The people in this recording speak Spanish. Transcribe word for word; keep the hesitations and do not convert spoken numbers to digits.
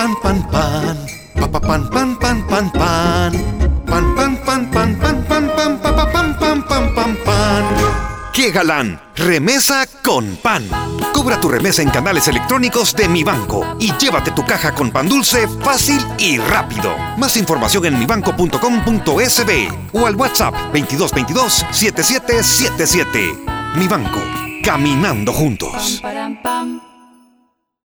pan, pan, pan. Pa, pa, pan, pan, pan, pan, pan. Pan, pan, pan, pan, pan, pan, pan, pa, pa, pan, pan, pan, pan, pan. ¡Qué galán! Remesa con pan. Cobra tu remesa en canales electrónicos de Mi Banco y llévate tu caja con pan dulce fácil y rápido. Más información en mibanco punto com punto es be o al WhatsApp veintidós veintidós, setenta y siete setenta y siete. Mi Banco, caminando juntos. Pam, pam, pam.